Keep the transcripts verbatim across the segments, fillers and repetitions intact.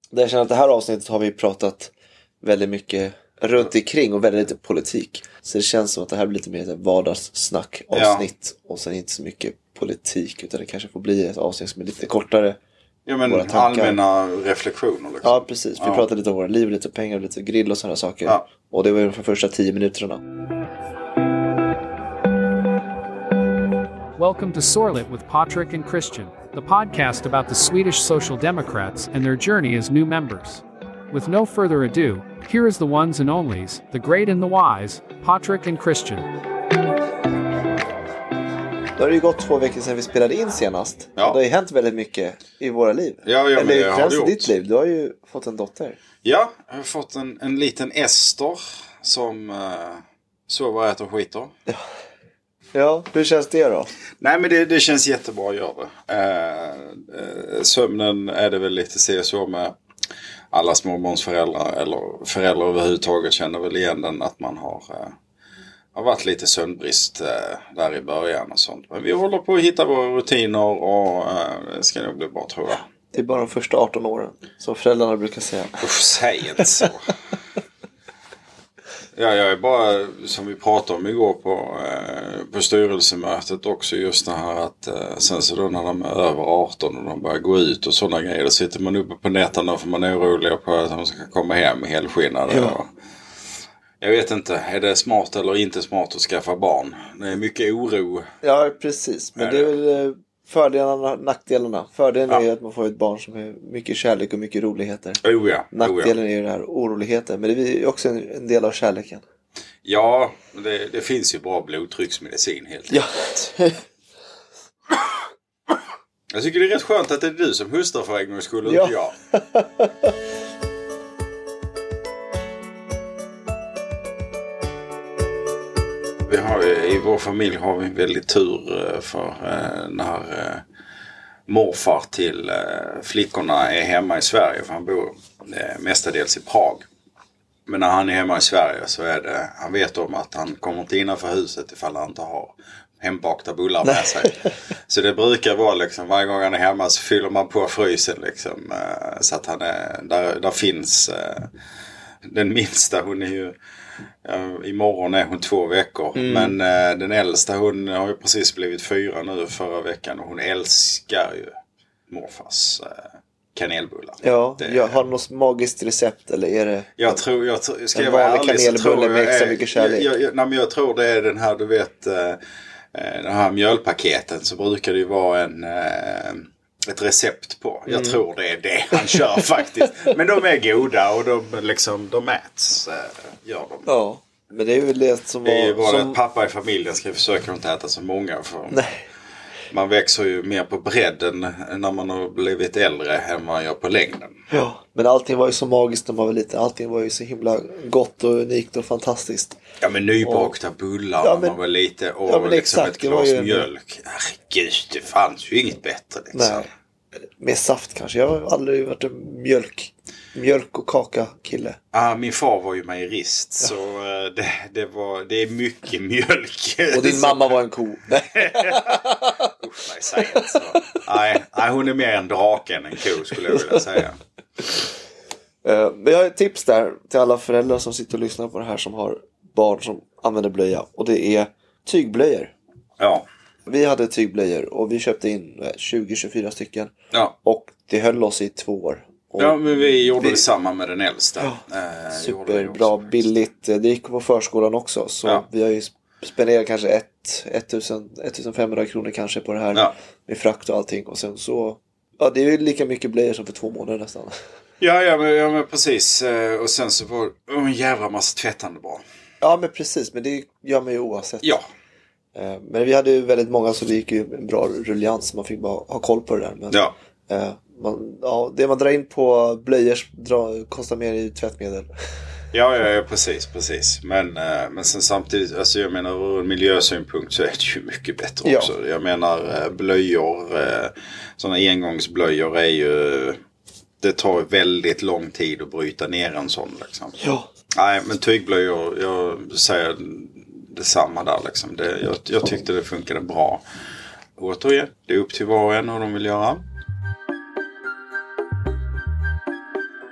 Där jag känner att det här avsnittet har vi pratat väldigt mycket runt omkring och väldigt lite politik. Så det känns som att det här blir lite mer ett vardagssnack avsnitt. Ja. Och sen inte så mycket politik, utan det kanske får bli ett avsnitt som är lite kortare. Ja, men allmänna reflektioner liksom. Ja, precis. Vi ja. pratade lite om våra liv, lite pengar, lite grill och sådana saker. Ja. Och det var ju de första tio minuterna. Welcome to Sorlet with Patrick and Christian, the podcast about the Swedish Social Democrats and their journey as new members. With no further ado, here is the ones and onlys, the great and the wise, Patrick and Christian. Då har det ju gått två veckor sedan vi spelade in senast. Ja. Det har ju hänt väldigt mycket i våra liv. Ja, ja, Eller främst i ditt liv. Du har ju fått en dotter. Ja, jag har fått en, en liten Ester som uh, sover, äter och skiter. Ja. Ja, hur känns det då? Nej, men det, det känns jättebra att göra det. Uh, uh, sömnen är det väl lite se så med alla småbarnsföräldrar eller föräldrar överhuvudtaget känner väl igen den att man har... Uh, Det har varit lite sömnbrist eh, där i början och sånt. Men vi håller på att hitta våra rutiner och eh, det ska nog bli bra, tror jag. Det är bara de första arton åren, som föräldrarna brukar säga. Usch, säg inte så. Ja, jag är bara, som vi pratade om igår på, eh, på styrelsemötet också, just det här att eh, sen så då när de är över arton och de börjar gå ut och sådana grejer, då sitter man uppe på nätterna för man är orolig på att de ska komma hem helskinnade. Ja. Och, jag vet inte, är det smart eller inte smart att skaffa barn? Det är mycket oro. Ja, precis. Men är det är väl fördelarna och nackdelarna. Fördelen ja. är att man får ett barn som är mycket kärlek och mycket roligheter. Oh ja. Nackdelen oh ja. är ju den här oroligheten. Men det är också en, en del av kärleken. Ja, det, det finns ju bra blodtrycksmedicin helt enkelt. Ja. Jag tycker det är rätt skönt att det är du som hustar för en gångs skull och inte jag. Vi har, i vår familj har vi väldigt tur för eh, när eh, morfar till eh, flickorna är hemma i Sverige, för han bor eh, mestadels i Prag. Men när han är hemma i Sverige så är det, han vet om att han kommer inte innanför huset ifall han inte har hembakta bullar med sig. Så det brukar vara liksom, varje gång han är hemma så fyller man på frysen liksom, eh, så att han är, där, där finns eh, den minsta, hon är ju Uh, imorgon är hon två veckor. Mm. Men uh, den äldsta, hon har ju precis blivit fyra nu förra veckan. Och hon älskar ju morfars uh, kanelbullar. Ja, det, jag har något magiskt recept eller är det... Jag tror, jag tror ska en jag vara ärlig så tror jag... med extra mycket kärlek. Jag, jag, nej, men jag tror det är den här, du vet, uh, uh, den här mjölpaketen, så brukar det ju vara en... Uh, ett recept på. Jag mm. tror det är det han kör faktiskt. Men de är goda och de liksom, de äts. Äh, gör de. Ja, men det är väl det som var... Det är ju bara som... att pappa i familjen ska försöka inte äta så många. För Nej. Man växer ju mer på bredden när man har blivit äldre än man gör på längden. Ja, men allting var ju så magiskt när man var lite. Allting var ju så himla gott och unikt och fantastiskt. Ja, men nybakta och... bullar ja, men... när man var lite och ja, liksom exakt, ett glas ju... mjölk. Herregud, det fanns ju inget bättre liksom. Nej. Med saft kanske. Jag har aldrig varit en mjölk mjölk och kaka kille. Ah, min far var ju mejerist ja. Så uh, det, det, var, det är mycket mjölk. Och din mamma var en ko. Usch, nej, säg inte så. Nej, nej, hon är mer en drake än en ko skulle jag vilja säga. Uh, men jag har ett tips där till alla föräldrar som sitter och lyssnar på det här som har barn som använder blöja. Och det är tygblöjor. Ja. Vi hade tygblöjor och vi köpte in tjugo till tjugofyra stycken. Ja. Och det höll oss i två år. Och ja, men vi gjorde vi... detsamma med den äldsta. Ja. Eh, Superbra, billigt. Det gick på förskolan också. Så ja. Vi har ju spenderat kanske ett, tusen femhundra kronor kanske på det här. Ja. Med frakt och allting. Och sen så... Ja, det är ju lika mycket blöjor som för två månader nästan. Ja, ja, men, ja, men precis. Och sen så var det en jävla massa tvättande bra. Ja, men precis. Men det gör man ju oavsett. Ja. Men vi hade ju väldigt många så det gick ju en bra rullians. Man fick bara ha koll på det där. Men, ja. Eh, man, ja, det man drar in på blöjor drar, kostar mer i tvättmedel. Ja, ja, ja, precis, precis. Men, eh, men sen samtidigt, alltså jag menar ur en miljösynpunkt så är det ju mycket bättre också. Ja. Jag menar blöjor, eh, sådana engångsblöjor är ju, det tar väldigt lång tid att bryta ner en sån liksom. Ja. Nej, men tygblöjor, jag säger detsamma där liksom. Det, jag, jag tyckte det funkade bra. Återigen, det är upp till var och en hur de vill göra.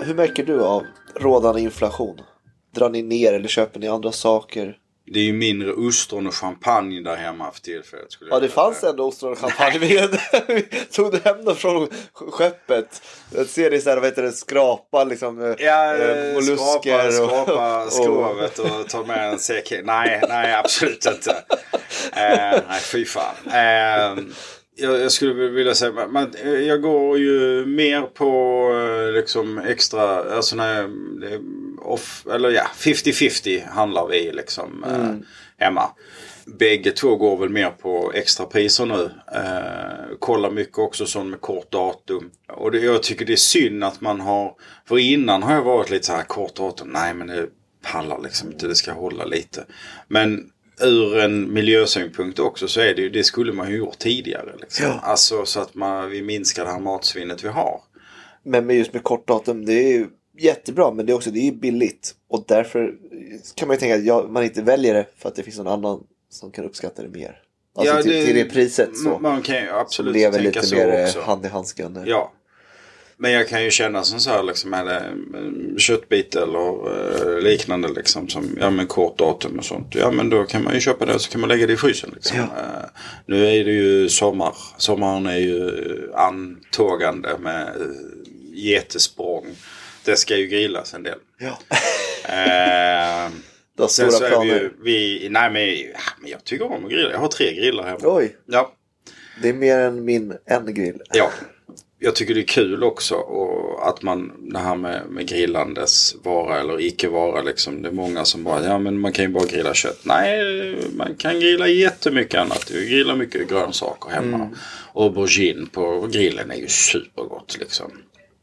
hur märker du av rådande inflation? Drar ni ner eller köper ni andra saker? Det är ju mindre ostron och champagne där hemma för tillfället. Ja, det fanns ändå ostron och champagne med. Vi tog det hem då från skeppet. Jag ser det så här, vad heter det, skrapa liksom. Ja, äh, mollusker. Skrapa, skrapa och, skrovet och ta med en säck. Nej, nej, absolut inte. uh, nej, fy fan. Uh, jag, jag skulle vilja säga, man, jag går ju mer på liksom extra, alltså när off, eller ja, femtio femtio handlar vi liksom mm. eh, hemma. Bägge två går väl mer på extra priser nu. Eh, kollar mycket också sånt med kort datum. Och det, jag tycker det är synd att man har, för innan har jag varit lite så här kort datum. Nej, men det pallar liksom inte, det ska hålla lite. Men ur en miljösynpunkt också så är det ju, det skulle man ju gjort tidigare liksom. Ja. Alltså så att man, vi minskar det här matsvinnet vi har. Men med just med kort datum, det är ju jättebra, men det är också, det är billigt. Och därför kan man ju tänka att jag, man inte väljer det för att det finns någon annan som kan uppskatta det mer. Alltså ja, till, det, till det priset så. Man kan ju absolut lever tänka lite så mer också. Hand i handsken. Ja. Men jag kan ju känna som så här liksom, är det köttbit eller uh, liknande liksom, som, ja men kort datum och sånt. Ja men då kan man ju köpa det och så kan man lägga det i frysen liksom. Ja. Uh, nu är det ju sommar. Sommaren är ju antågande med uh, jättesprång. Det ska ju grillas en del. Ja. uh, Då sen så planer. är vi, vi nej men, ja, men jag tycker om att grilla. Jag har tre grillar hemma. Oj. Ja. Det är mer än min en grill. Ja. Jag tycker det är kul också och att man, det här med, med grillandes vara eller icke vara liksom, det är många som bara, ja men man kan ju bara grilla kött. Nej, man kan grilla jättemycket annat. Vi grillar mycket grönsaker hemma. Mm. Och aubergine på grillen är ju supergott liksom.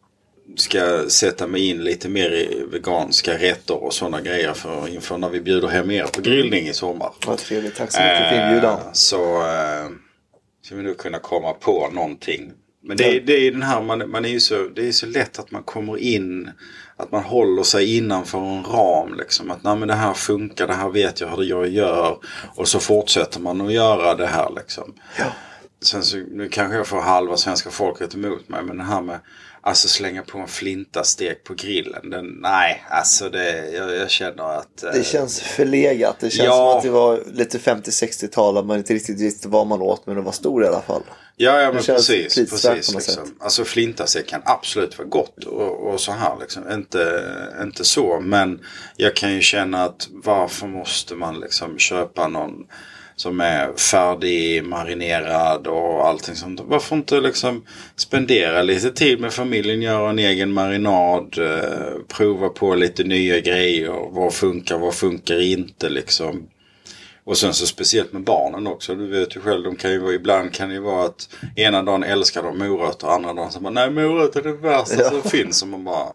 Ska sätta mig in lite mer i veganska rätter och sådana grejer för inför när vi bjuder hem er på grillning i sommar. Vad trevligt, tack så mycket för inbjudan. Så äh, ska vi nu kunna komma på någonting. Men det är, det är den här, man, man är ju så, det är så lätt att man kommer in, att man håller sig innanför en ram liksom. Att nej men det här funkar, det här vet jag hur jag gör. Och så fortsätter man att göra det här liksom. Ja. Sen så, nu kanske jag får halva svenska folket emot mig, men det här med alltså slänga på en flintastek på grillen, den, nej, alltså det, jag, jag känner att det känns förlegat, det känns ja. som att det var lite femtio-sextiotal, att man inte riktigt visste vad man åt, men det var stor i alla fall. Ja, ja men precis, precis liksom. Alltså flintastek kan absolut vara gott och, och så här liksom, inte, inte så, men jag kan ju känna att varför måste man liksom köpa någon som är färdig, marinerad och allting sånt. Varför inte liksom spendera lite tid med familjen, göra en egen marinad, eh, prova på lite nya grejer, vad funkar, vad funkar inte liksom. Och sen så speciellt med barnen också, du vet ju själv, de kan ju vara, ibland kan det ju vara att ena dagen älskar de morötter och andra dagen så bara, nej morötter är det värsta ja. som finns, som man bara,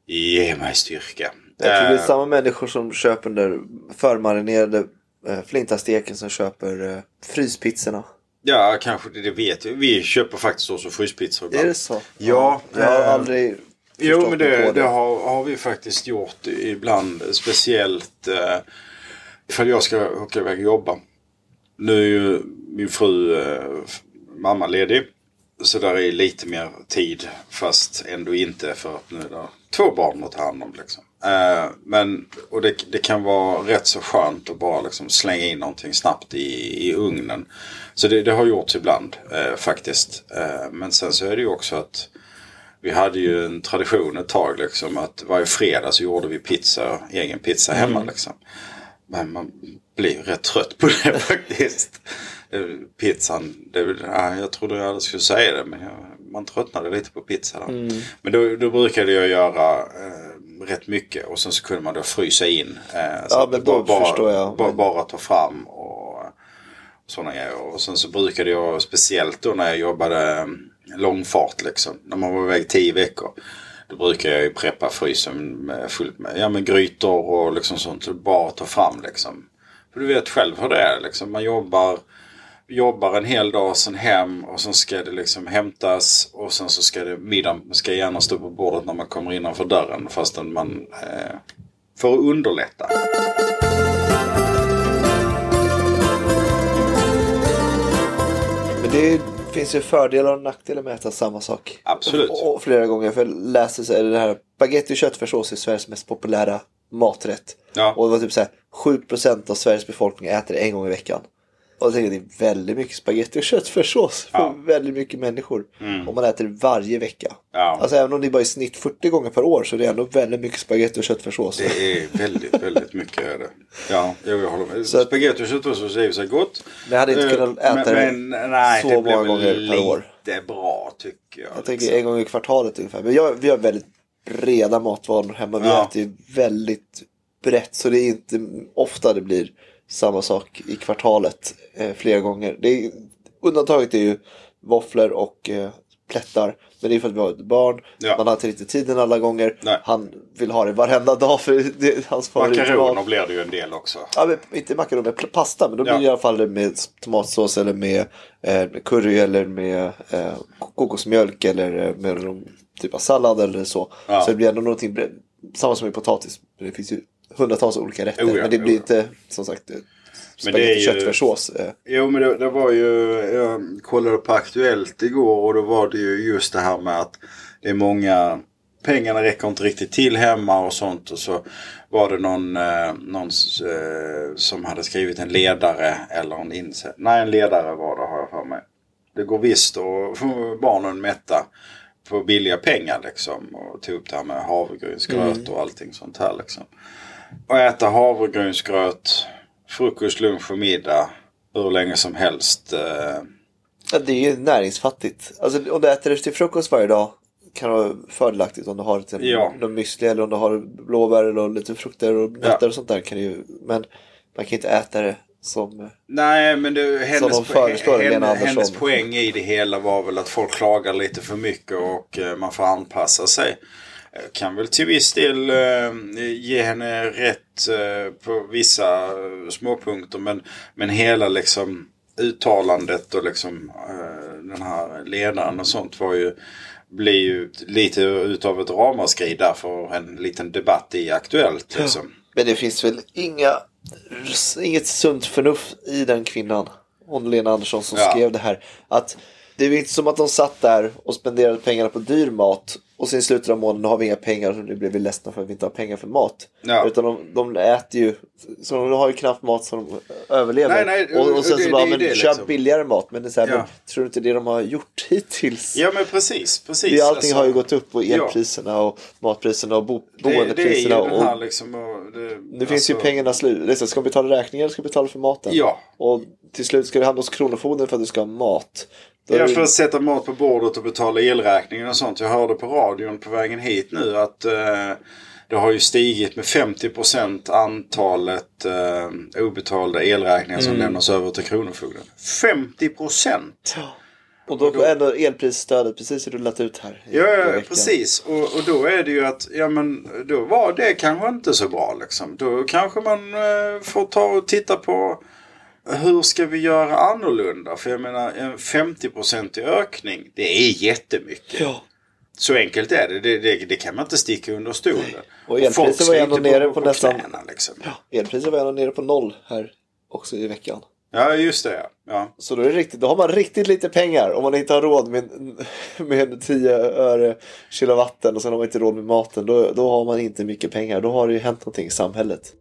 ge mig styrka. Jag tror det är samma människor som köper den där förmarinerade flintasteken som köper uh, fryspizzorna. Ja, kanske det, det vet jag. Vi köper faktiskt också fryspizzor ibland. Är det så? Ja. Jag har äh, aldrig Jo, men det, det. det har, har vi faktiskt gjort ibland. Speciellt uh, för jag ska åka iväg och jobba. Nu är ju min fru uh, mamma ledig. Så där är lite mer tid. Fast ändå inte, för att nu är det två barn att ta hand om liksom. Uh, men, och det, det kan vara rätt så skönt att bara liksom slänga in någonting snabbt i, i ugnen. Så det, det har gjorts ibland uh, faktiskt. Uh, men sen så är det ju också att vi hade ju en tradition ett tag liksom, att varje fredag så gjorde vi pizza, egen pizza hemma mm. liksom. Men man blir ju rätt trött på det faktiskt. Pizzan, det, ja, jag trodde jag aldrig skulle säga det, men jag, man tröttnade lite på pizza då. Mm. Men då, då brukade jag göra eh, rätt mycket och sen så kunde man då frysa in. Eh, så ja, att men då bara, förstår jag. Bara, bara ta fram och, och sådana grejer. Och sen så brukade jag, speciellt då när jag jobbade långfart liksom, när man var iväg tio veckor. Då brukar jag ju preppa frysen med fullt med, ja, med grytor och liksom sånt, så bara ta fram liksom. För du vet själv hur det är liksom, man jobbar jobbar en hel dag, sen hem och sen ska det liksom hämtas och sen så ska det, middagen ska gärna stå på bordet när man kommer innanför dörren, fastän man eh, för att underlätta. Men det är finns ju fördelar och nackdelar med att äta samma sak. Absolut. Och, och flera gånger. För jag läste så är det här baguette och köttfärssås är Sveriges mest populära maträtt. Ja. Och det var typ så här sju procent av Sveriges befolkning äter det en gång i veckan. Och jag tänker att det är väldigt mycket spaghetti och köttfärssås för ja. väldigt mycket människor. Mm. Om man äter det varje vecka. Ja. Alltså även om det är bara i snitt fyrtio gånger per år så är det ändå väldigt mycket spaghetti och köttfärssås. Det är väldigt, väldigt mycket är det. Ja, jag håller med. Så spaghetti och köttfärssås är ju så gott. Men jag hade inte kunnat äta men, det men, nej, så det många gånger per år. Det är bra tycker jag. Jag liksom. tänker en gång i kvartalet ungefär. Men jag, vi har väldigt breda matvanor hemma. Vi ja. äter ju väldigt brett. Så det är inte ofta det blir samma sak i kvartalet eh, flera gånger. Det är, undantaget är ju våfflor och eh, plättar. Men det är för att vi har ett barn. Ja. Man har inte riktigt tiden alla gånger. Nej. Han vill ha det varenda dag för det är hans favoritmat. Makaroner blir det ju en del också. Ja, men inte makaroner med pasta. Men då blir ja. det i alla fall med tomatsås eller med, eh, med curry eller med eh, kokosmjölk eller med någon typ av sallad eller så. Ja. Så det blir ändå någonting samma som i potatis. Det finns ju hundratals olika rätter. Oh ja, men det blir oh ja. inte som sagt spagetti köttfärssås. Jo, men det, det var ju, jag kollade på Aktuellt igår och då var det ju just det här med att det är många, pengarna räcker inte riktigt till hemma och sånt, och så var det någon, eh, någon eh, som hade skrivit en ledare eller en insätt. Nej, en ledare var det, har jag för mig. Det går visst att få barnen mätta på billiga pengar liksom, och ta upp det här med havregrynsgröt mm. och allting sånt här liksom. Och äta havregrynsgröt frukost, lunch och middag hur länge som helst. Ja, det är ju näringsfattigt. Alltså om du äter det till frukost varje dag kan det vara fördelaktigt om du har ett, ja. någon müsli eller om du har blåbär eller lite frukter och nötter ja. och sånt där kan det ju, men man kan inte äta det som nej, men det, hennes, po- henne, hennes poäng i det hela var väl att folk klagar lite för mycket och uh, man får anpassa sig. Jag kan väl till viss del uh, ge henne rätt uh, på vissa uh, småpunkter, men, men hela liksom uttalandet och liksom uh, den här ledaren och sånt var ju, blir ju lite utav ett ramaskri därför en liten debatt i Aktuellt liksom. Ja. Men det finns väl inga inget sunt förnuft i den kvinnan, hon Lena Andersson som ja. skrev det här, att det är inte som att de satt där och spenderade pengarna på dyr mat och sen i slutet av månaden har vi inga pengar och nu blir vi ledsna för att vi inte har pengar för mat. Ja. Utan de, de äter ju, så de har ju knappt mat som de överlever. Nej, nej, och, och sen det, så bara, men det, köp liksom. billigare mat. Men det är så här, ja. men, tror du inte det de har gjort hittills? Ja, men precis. precis. Det, allting alltså, har ju gått upp på elpriserna ja. och matpriserna och bo, boendepriserna. Det, det är ju den här liksom, och det, nu alltså, finns ju pengarna slut. Det är så, ska de betala räkningar eller ska de betala för maten? Ja. Och till slut ska du hamna hos kronofogden för att du ska ha mat. Då jag för att sätta mat på bordet och betala elräkningen och sånt. Jag hörde på radion på vägen hit nu att eh, det har ju stigit med femtio procent antalet eh, obetalda elräkningar som mm. lämnas över till kronofogden. femtio procent! Ja. Och då, och då är ändå elprisstödet precis rullat ut här. Ja, ja precis. Och, och då är det ju att, ja men då var det kanske inte så bra liksom. Då kanske man eh, får ta och titta på hur ska vi göra annorlunda? För jag menar, en femtio procent ökning, det är jättemycket. Ja. Så enkelt är det. Det, det. det kan man inte sticka under stolen. Och elpriset var ändå nere på, på nästan... Knäna, liksom. Ja, elpriset var ändå nere på noll här också i veckan. Ja, just det. Ja. Ja. Så då, är det riktigt, då har man riktigt lite pengar om man inte har råd med, med tio öre kilowatten och sen har man inte råd med maten. Då, då har man inte mycket pengar. Då har det ju hänt någonting i samhället.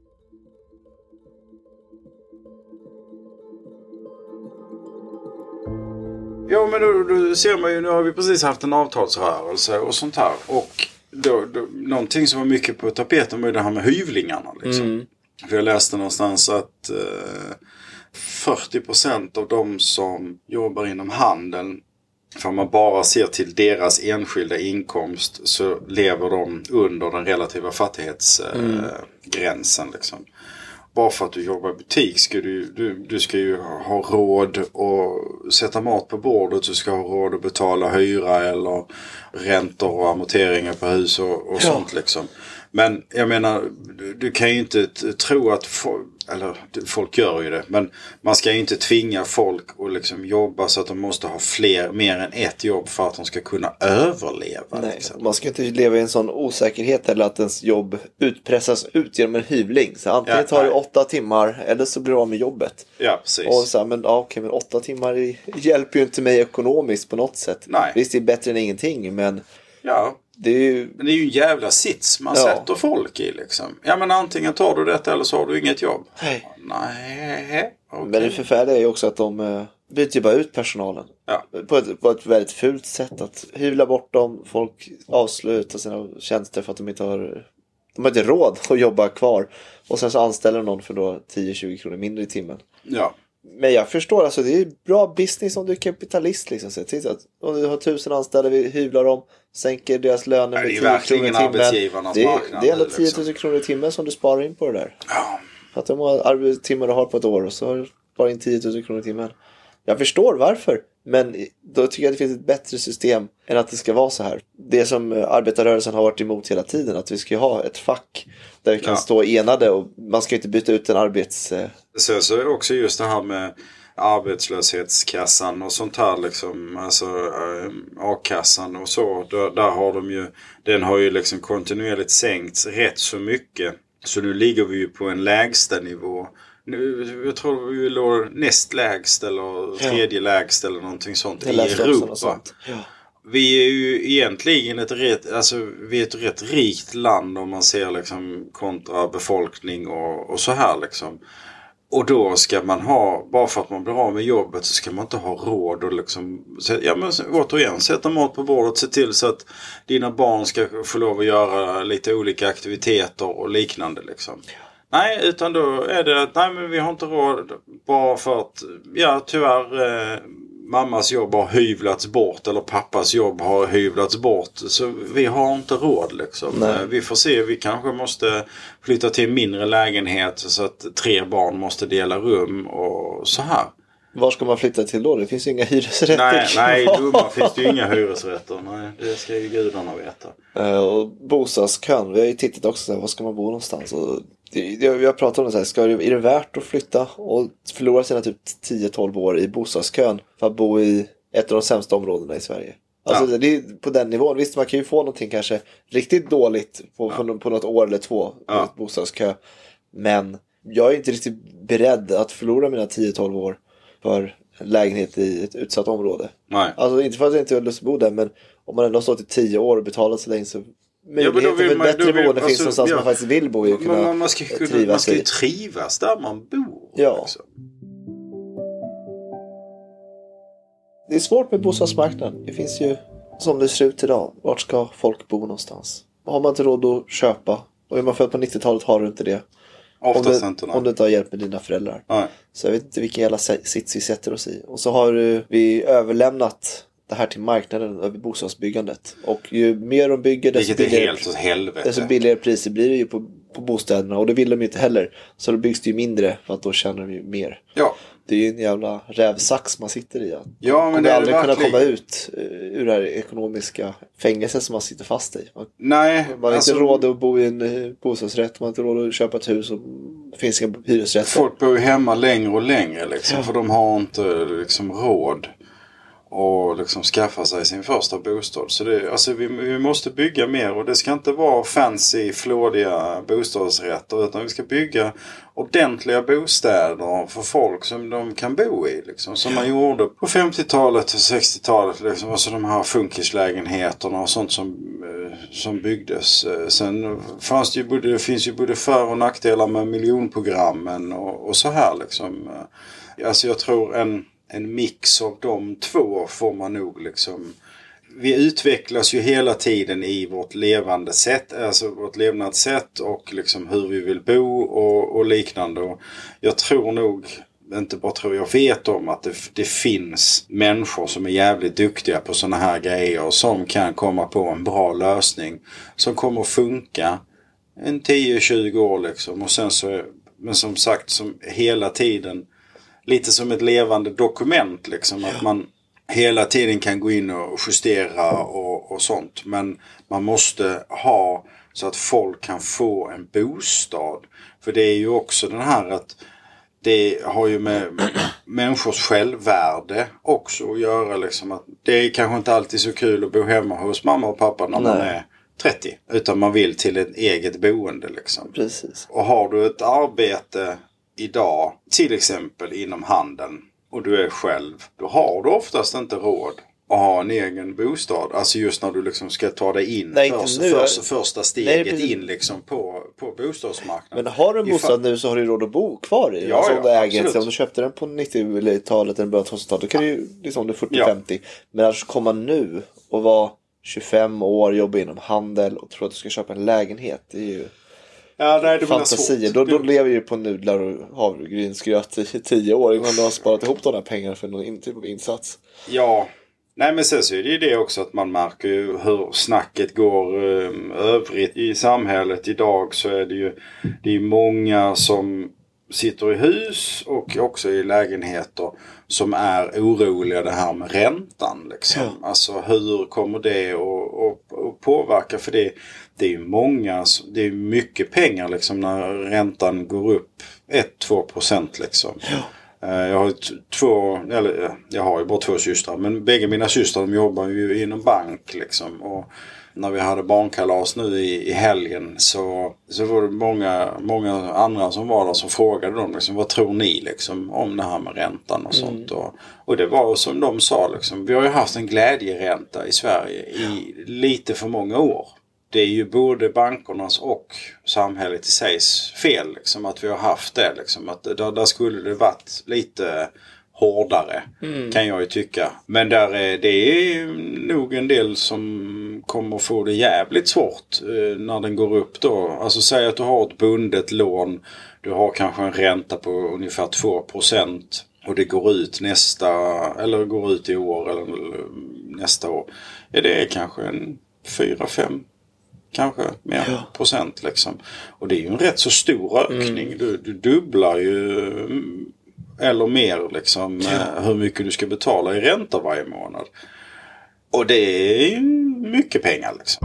Ja, men då, då ser man ju, nu har vi precis haft en avtalsrörelse och sånt här. Och då, då, någonting som var mycket på tapeten var det här med hyvlingarna. Liksom. Mm. För jag läste någonstans att eh, fyrtio procent av de som jobbar inom handeln, för man bara ser till deras enskilda inkomst, så lever de under den relativa fattighetsgränsen. Eh, mm. liksom. Bara för att du jobbar i butik ska du, du, du ska ju ha råd att sätta mat på bordet. Du ska ha råd att betala hyra eller räntor och amorteringar på hus och, och ja. sånt liksom. Men jag menar, du, du kan ju inte t- tro att folk, eller folk gör ju det, men man ska ju inte tvinga folk att liksom jobba så att de måste ha fler, mer än ett jobb för att de ska kunna överleva. Nej, liksom. Man ska inte leva i en sån osäkerhet eller att ens jobb utpressas ut genom en hyvling. Så antingen Ja, tar det nej. åtta timmar eller så blir du av med jobbet. Ja, precis. Och så här, men, ja, okej, men åtta timmar i- hjälper ju inte mig ekonomiskt på något sätt. Nej. Visst, det är bättre än ingenting, men Ja, det är ju... men det är ju en jävla sits man Ja. sätter folk i liksom. Ja, men antingen tar du detta eller så har du inget jobb. Nej. Nej, okej. Men det förfärliga är ju också att de uh, byter ju bara ut personalen. Ja. På ett, på ett väldigt fult sätt. Att hyvla bort dem. Folk avslutar sina tjänster för att de inte har, de har inte råd att jobba kvar. Och sen så anställer de någon för då tio till tjugo kronor mindre i timmen. Ja. Men jag förstår, alltså det är bra business om du är kapitalist liksom. Så titta, att om du har tusen anställda, vi hyvlar dem, sänker deras löner Nej, med det är tio verkligen kronor i timmen. arbetsgivarnas Det är, marknad det är ändå nu, tio tusen liksom. kronor i timmen som du sparar in på det där. Ja. För att de har arbetstimmar du har på ett år och så har du bara in tio tusen kronor i timmen. Jag förstår varför. Men då tycker jag att det finns ett bättre system än att det ska vara så här. Det som arbetarrörelsen har varit emot hela tiden. Att vi ska ha ett fack där vi kan Ja. stå enade. Och man ska inte byta ut en arbets... Sen så är det också just det här med arbetslöshetskassan och sånt här liksom, alltså äh, A-kassan och så, där, där har de ju, den har ju liksom kontinuerligt sänkts rätt så mycket, så nu ligger vi ju på en lägsta nivå. Nu, jag tror vi låg näst lägst eller tredje ja. lägst eller någonting sånt i Europa. Sånt. Ja. Vi är ju egentligen ett rätt, alltså vi är ett rätt rikt land om man ser liksom kontra befolkning och, och så här liksom. Och då ska man ha, bara för att man blir av med jobbet så ska man inte ha råd och liksom, ja men återigen, sätta mat på bordet, se till så att dina barn ska få lov att göra lite olika aktiviteter och liknande liksom. Nej, utan då är det att nej men vi har inte råd bara för att, ja tyvärr, eh, mammas jobb har hyvlats bort eller pappas jobb har hyvlats bort. Så vi har inte råd liksom. Nej. Vi får se, vi kanske måste flytta till en mindre lägenhet så att tre barn måste dela rum och så här. Var ska man flytta till då? Det finns ju inga hyresrätter. Nej, nej dumma finns det ju inga hyresrätter. Nej, det ska ju gudarna veta. Uh, och bostadskön, vi har ju tittat också så här, var ska man bo någonstans? Och det, det, vi har pratat om det så här, ska det, är det värt att flytta och förlora sina typ tio till tolv år i bostadskön för att bo i ett av de sämsta områdena i Sverige? Alltså ja. Det är på den nivån. Visst, man kan ju få någonting kanske riktigt dåligt på, ja. på, på något år eller två ja. i bostadskö. Men jag är inte riktigt beredd att förlora mina tio till tolv år för lägenhet i ett utsatt område. Nej. Alltså inte för att jag inte har lust att bo där, men om man ändå har stått i tio år och betalat så länge så möjligheten ja, för ett bättre boende finns alltså, någonstans ja. man faktiskt vill bo i och kunna man, man ska kunna, trivas man ska ju trivas där man bor. Ja. Liksom. Det är svårt med bostadsmarknaden. Det finns ju, som det ser ut idag, vart ska folk bo någonstans? Har man inte råd att köpa, och är man född på nittiotalet har du inte det. Oftast om, inte, du, om du inte har hjälp med dina föräldrar. Nej. Så jag vet inte vilken jävla sits vi sätter oss i. Och så har vi överlämnat det här till marknaden över bostadsbyggandet. Och ju mer de bygger, desto billigare, desto billigare priser blir det ju på, på bostäderna. Och det vill de ju inte heller. Så då byggs det ju mindre för att då tjänar de ju mer. Ja. Det är ju en jävla rävsax man sitter i. Ja, men man det är aldrig verkligen... kunna komma ut ur det här ekonomiska fängelset som man sitter fast i. Man, Nej. man har alltså... inte råd att bo i en bostadsrätt. Man har inte råd att köpa ett hus och det finns inga hyresrätter. Folk bor ju hemma längre och längre liksom. Ja. För de har inte liksom råd och liksom skaffa sig sin första bostad. Så det, alltså vi, vi måste bygga mer, och det ska inte vara fancy, flådiga bostadsrätter, utan vi ska bygga ordentliga bostäder för folk som de kan bo i. Liksom, som man gjorde på femtiotalet och sextiotalet. Liksom, alltså de här funkislägenheterna och sånt som, som byggdes. Sen fanns det, ju både, det finns ju både för- och nackdelar med miljonprogrammen och, och så här. Liksom. Alltså jag tror en En mix av de två får man nog liksom. Vi utvecklas ju hela tiden i vårt levande sätt, alltså vårt levnadssätt och liksom hur vi vill bo och, och liknande. Och jag tror nog, inte bara tror jag vet om att det, det finns människor som är jävligt duktiga på såna här grejer och som kan komma på en bra lösning som kommer att funka en tio till tjugo år liksom. Och sen så, men som sagt, som hela tiden lite som ett levande dokument liksom, att man, hela tiden kan gå in och justera och, och sånt. Men man måste ha så att folk kan få en bostad. För det är ju också den här att det har ju med människors självvärde också att göra. Liksom att det är kanske inte alltid så kul att bo hemma hos mamma och pappa när Nej. man är trettio. Utan man vill till ett eget boende liksom. Precis. Och har du ett arbete idag, till exempel inom handeln, och du är själv, då har du oftast inte råd att ha en egen bostad. Alltså just när du liksom ska ta dig in Nej, först, nu, först, första steget Nej, in liksom på, på bostadsmarknaden. Men har du en bostad nu så har du råd att bo kvar i. Ja, alltså, ja, om, du äger, absolut. om du köpte den på nittiotalet eller början av tvåtusentalet, då kan du ju liksom du fyrtio femtio. Ja. Men annars komma nu och vara tjugofem år, jobba inom handel och tro att du ska köpa en lägenhet. Det är ju ja, nej, det fantasier. Då, då lever ju på nudlar och havregrynsgröt i tio år innan du har sparat ihop de här pengarna för någon typ av insats. Ja, nej men sen så är det ju det också att man märker ju hur snacket går eh, övrigt i samhället idag, så är det ju det är många som sitter i hus och också i lägenheter som är oroliga det här med räntan liksom. Ja. Alltså hur kommer det att, att, att påverka, för det, det är ju många, det är mycket pengar liksom när räntan går upp ett till två procent liksom. Ja. Jag har två, eller jag har ju bara två systrar, men bägge mina systrar de jobbar ju inom bank liksom, och när vi hade barnkalas nu i, i helgen så, så var det många, många andra som var där som frågade dem liksom, vad tror ni liksom om det här med räntan och sånt. Mm. Och, och det var som de sa liksom, vi har ju haft en glädjeränta i Sverige i lite för många år. Det är ju både bankernas och samhället i sig fel liksom, att vi har haft det liksom, att där, där skulle det varit lite hårdare mm. kan jag ju tycka. Men där är, det är nog en del som kommer få det jävligt svårt eh, när den går upp då. Alltså säg att du har ett bundet lån, du har kanske en ränta på ungefär två procent och det går ut nästa, eller går ut i år eller nästa år. Ja, det är kanske en fyra fem kanske mer ja. procent liksom. Och det är ju en rätt så stor ökning. Mm. Du, du dubblar ju eller mer liksom ja. hur mycket du ska betala i ränta varje månad. Och det är mycket pengar liksom.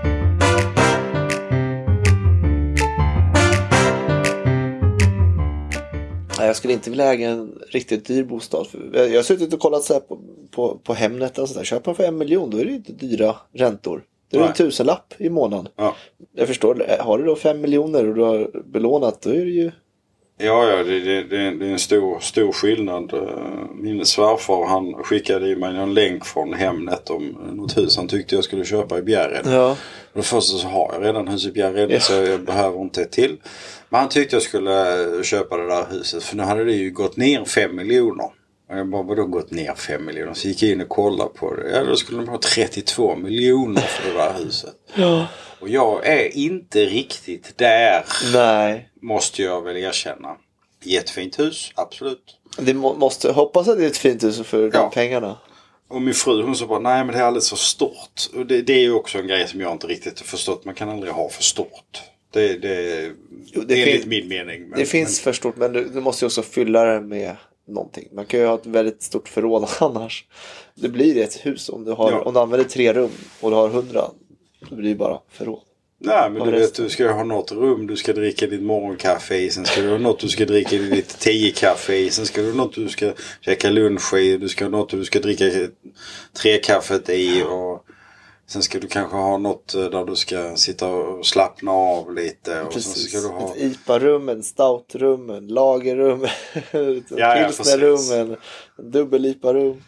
Jag skulle inte vilja äga en riktigt dyr bostad. Jag har suttit och kollat så här på, på, på Hemnet och sådär. Köper man för en miljon, då är det inte dyra räntor. Det är Nej. en tusenlapp i månaden. Ja. Jag förstår, har du då fem miljoner och du har belånat, då är det ju... Ja, ja det, det, det är en stor, stor skillnad. Min svärfar, han skickade mig en länk från Hemnet om något hus han tyckte jag skulle köpa i Bjärred. Ja. Och först så har jag redan hus i Bjärred ja. så jag behöver inte ett till. Men han tyckte jag skulle köpa det där huset, för nu hade det ju gått ner fem miljoner. Och jag bara, vadå gått ner fem miljoner? Så gick jag in och kollade på det. Ja, då skulle de ha trettiotvå miljoner för det där huset. Ja. Och jag är inte riktigt där. Nej. Måste jag väl erkänna. Jättefint hus, absolut. Det må, måste hoppas att det är ett fint hus för ja. de pengarna. Och min fru, hon sa bara, nej men det är alldeles för stort. Och det, det är ju också en grej som jag inte riktigt har förstått. Man kan aldrig ha för stort. Det, det, jo, det är enligt min mening. Men, det finns men... för stort, men du, du måste ju också fylla det med någonting. Man kan ju ha ett väldigt stort förråd annars. Det blir ett hus om du, har, ja. om du använder tre rum och du har hundra. Då blir det bara förråd. Nej, men du vet, du ska ha något rum, du ska dricka ditt morgonkaffe i, sen ska du ha något du ska dricka ditt tio-kaffe i, sen ska du ha något du ska käka lunch i, du ska ha något du ska dricka tre-kaffet i, och sen ska du kanske ha något där du ska sitta och slappna av lite. Och precis. Sen ska du ha... Ett I P A-rum, en stout-rum, en lagerrum, ett ja, pilsnerrum, en dubbel-I P A-rum.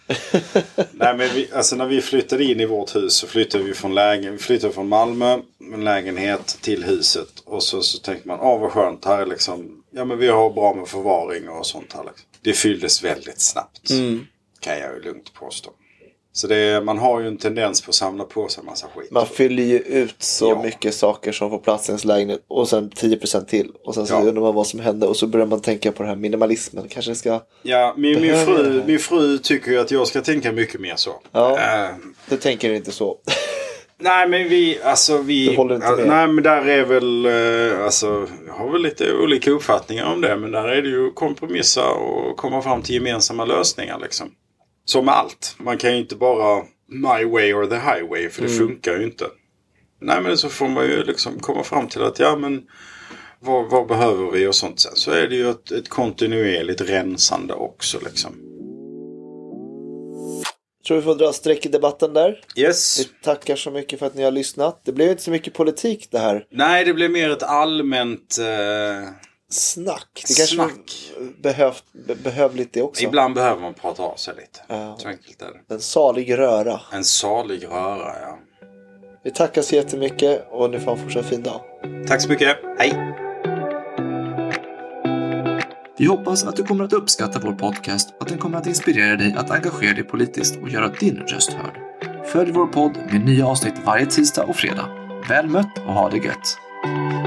Nej, men vi, alltså när vi flyttade in i vårt hus så flyttade vi från, lägen, vi flyttade från Malmö, en lägenhet till huset. Och så, så tänkte man, åh vad skönt, här är liksom, ja men vi har bra med förvaring och sånt här. Liksom. Det fylldes väldigt snabbt, mm. kan jag ju lugnt påstå. Så det, man har ju en tendens på att samla på sig en massa skit. Man fyller ju ut så ja. mycket saker som får plats i ens lägenhet. Och sen tio procent till. Och sen så ja. undrar man vad som hände. Och så börjar man tänka på det här minimalismen. Kanske ska... Ja, min, min, fru, min fru tycker ju att jag ska tänka mycket mer så. Ja, uh, du tänker inte så. Nej, men vi, alltså vi... Du håller inte med. Nej, men där är väl, uh, alltså, jag har väl lite olika uppfattningar om det. Men där är det ju kompromissa och komma fram till gemensamma lösningar liksom. som med allt. Man kan ju inte bara my way or the highway, för det mm. funkar ju inte. Nej, men så får man ju liksom komma fram till att ja, men vad, vad behöver vi och sånt. Sen så är det ju ett, ett kontinuerligt rensande också liksom. Tror vi får dra streck i debatten där. Yes. Vi tackar så mycket för att ni har lyssnat. Det blev inte så mycket politik det här. Nej, det blev mer ett allmänt eh... snack. Det kanske snack. Behövt, be, behövligt det också. Ibland behöver man prata av sig lite. Ja. Så enkelt är det. En salig röra. En salig röra, ja. Vi tackar så jättemycket och ni får en fortsatt fin dag. Tack så mycket. Hej. Vi hoppas att du kommer att uppskatta vår podcast och att den kommer att inspirera dig att engagera dig politiskt och göra din röst hörd. Följ vår podd med nya avsnitt varje tisdag och fredag. Väl mött och ha det gött!